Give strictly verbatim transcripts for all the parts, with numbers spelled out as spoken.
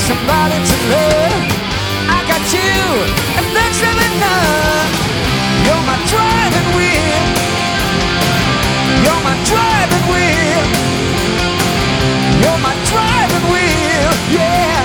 somebody to love. I got you, and that's really enough. You're my driving wheel. You're my driving wheel. You're my driving wheel, yeah.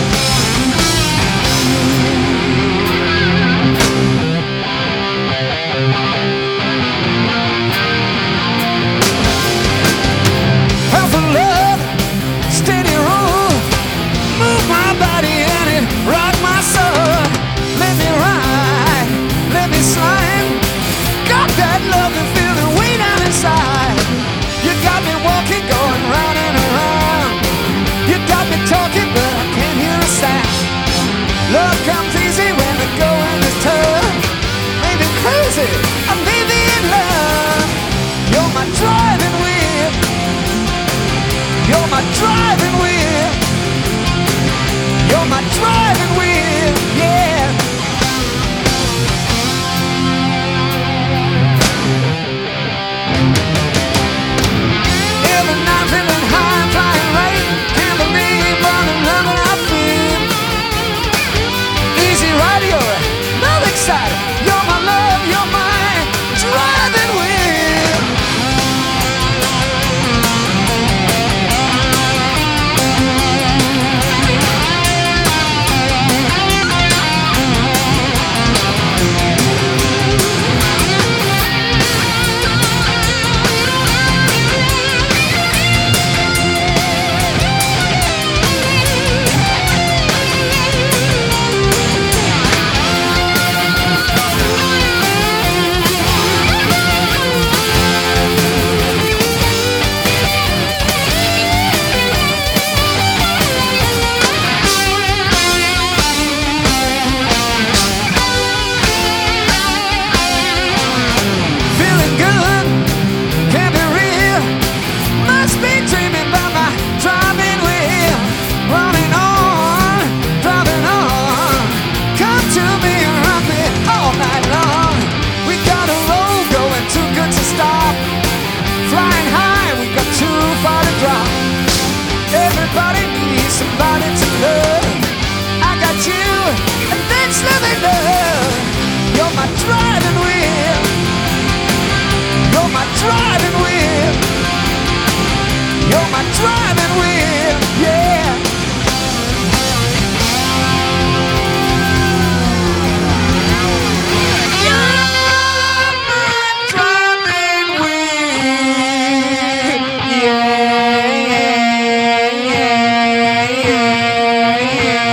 Powerful love, steady roll, move my body and it rock my soul. Let me ride, let me slide. Got that love and feeling way down inside. You got me walking, going round and around. You got me talking, but I can't hear a sound. Love comes easy when the going is tough. Maybe crazy, or maybe in love. You're my driving wheel. You're my driving wheel. You're my driving wheel, yeah. Every night feeling high, flying right. Can't believe all the love that I feel. Easy rider, you're another excited. You're my love, you're my driving wheel. Feeling good, can't be real. Must be dreaming about my driving wheel. Running on, driving on. Come to me and rock me all night long. We got a road going too good to stop. Flying high, we got too far to drop. Everybody needs somebody to love. I got you, and that's living love. You're my driving wheel. You're my driving wheel. You're my driving wheel, yeah. You're my driving wheel, yeah, yeah, yeah, yeah.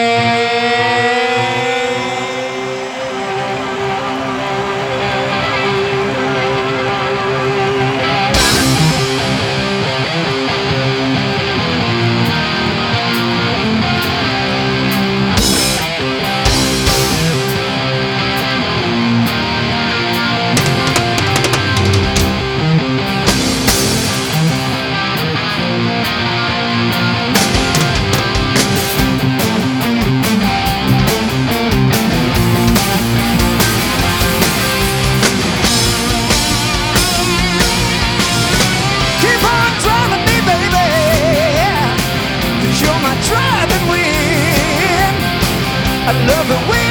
Keep on driving me, baby, 'cause you're my driving wheel. I love the way